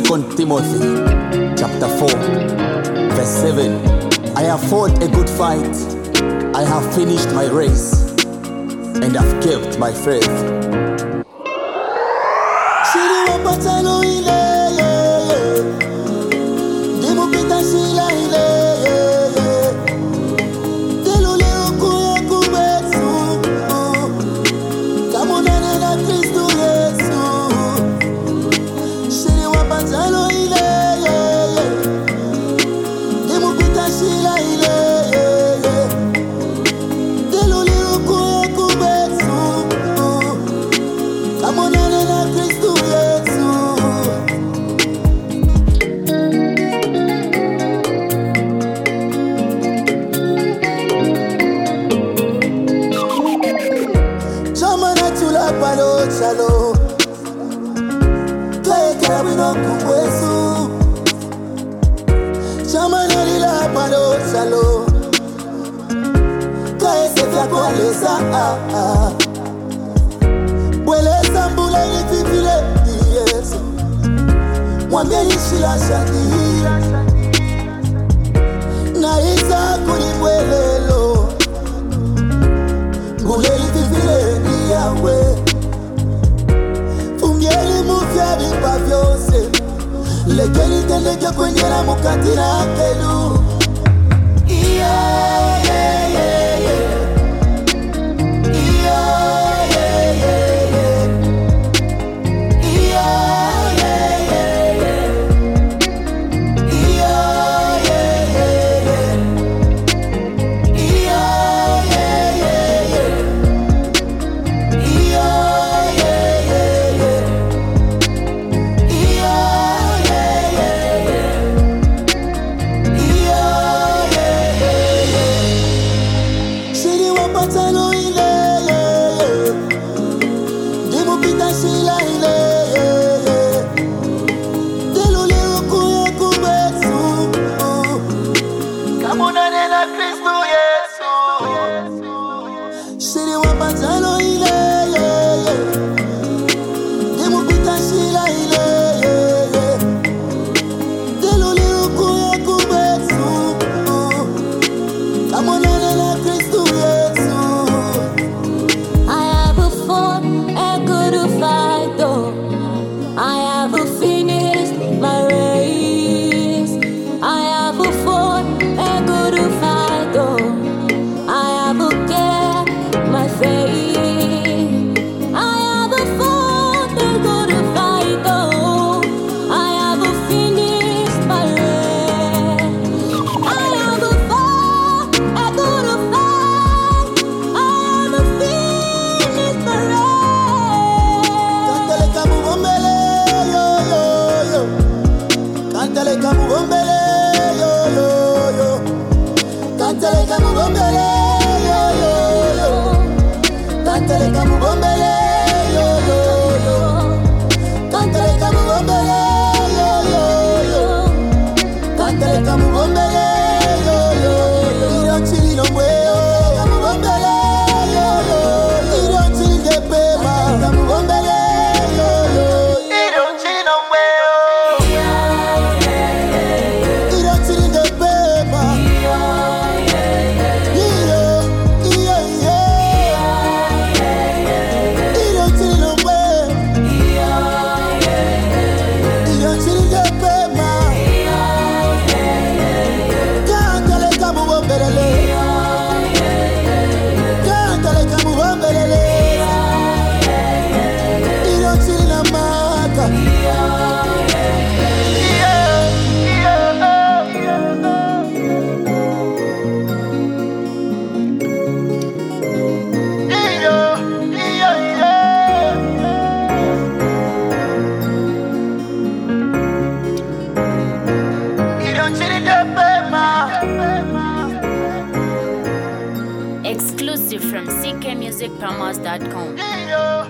2 Timothy chapter 4 verse 7. I have fought a good fight, I have finished my race, and have kept my faith. Shalom, Kaya wino kumwesu. Chamana lila palo shalom, Kaya sefya kwa lesa Bwele sambula ilififile Yesu, mwambie nishila shadi na isa kulibwelelo, ngule ilififile ni yawe. Vipa vyose lekeni tendeke kwenye na mukati na kelu. Exclusive from ckmusicpromos.com.